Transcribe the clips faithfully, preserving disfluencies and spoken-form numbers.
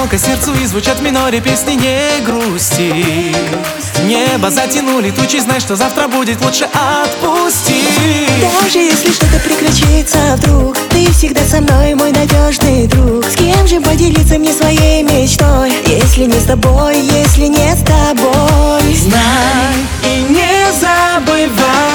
одиноко сердцу и звучат в миноре песни не грусти. Небо затянули тучи, знай, что завтра будет, лучше отпусти. Даже если что-то приключится вдруг, ты всегда со мной, мой надежный друг. С кем же поделиться мне своей мечтой, если не с тобой, если не с тобой? Знай и не забывай,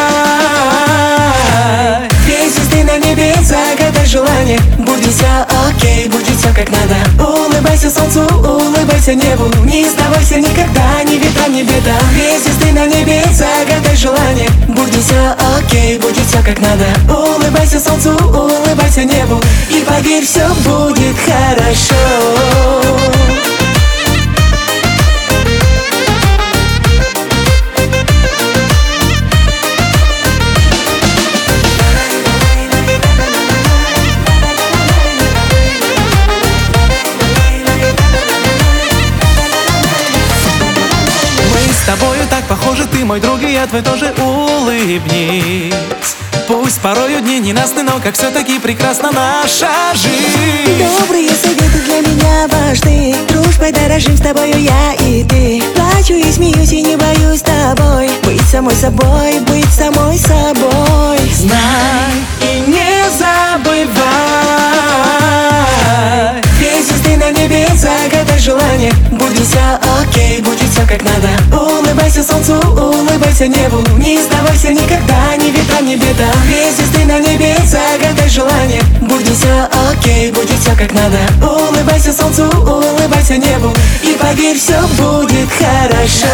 две звезды на небе, загадай желание. Будет все окей, будет все как надо. Улыбайся солнцу, улыбайся небу, не сдавайся никогда, ни ветра, ни беда. Две звезды на небе, загадай желание. Будет все окей, будет все как надо. Улыбайся солнцу, улыбайся небу, и поверь, все будет хорошо. С тобою так похожи, ты мой друг, и я твой тоже, улыбнись. Пусть порою дни ненастны, но как все-таки прекрасна наша жизнь. Добрые советы для меня важны, дружбой дорожим с тобою я и ты. Плачу и смеюсь и не боюсь с тобой, быть самой собой, быть самой собой. Знай и не забывай, две звезды на небе, загадай желание. Будет все окей, будет все как надо. Улыбайся солнцу, улыбайся небу, не сдавайся никогда, ни ветра, ни беда. Две звезды на небе, загадай желание. Будет все окей, будет все как надо. Улыбайся солнцу, улыбайся небу, и поверь, все будет хорошо.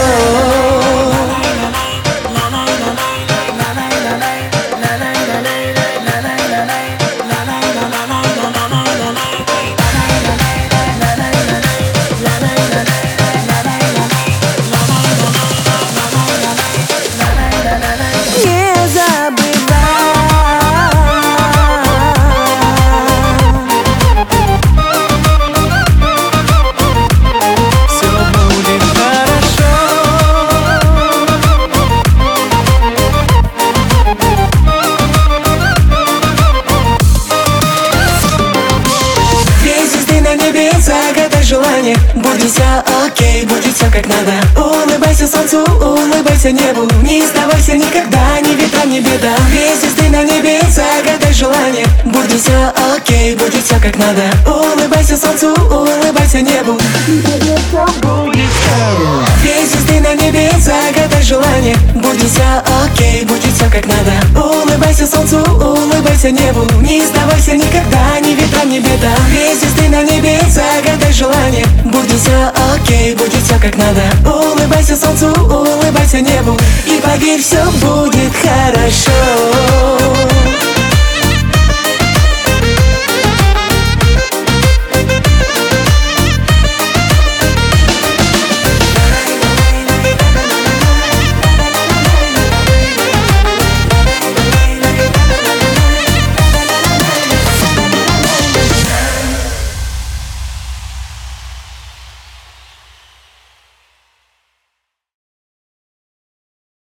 Загадай желание. Будет все окей, будет все как надо. Улыбайся солнцу, улыбайся небу, не сдавайся никогда, ни ветра, ни беда. Две звезды на небе, загадай желание. Будет все окей, будет все как надо. Улыбайся солнцу, улыбайся небу, две звезды на небе, загадай желание. Будет все окей, будет все как надо. Улыбайся солнцу, улыбайся небу, не сдавайся никогда, ни ветра, ни беда. Две звезды на небе, загадай желание. Будет все окей, будет все как надо. Улыбайся солнцу, улыбайся небу, и поверь, все будет хорошо.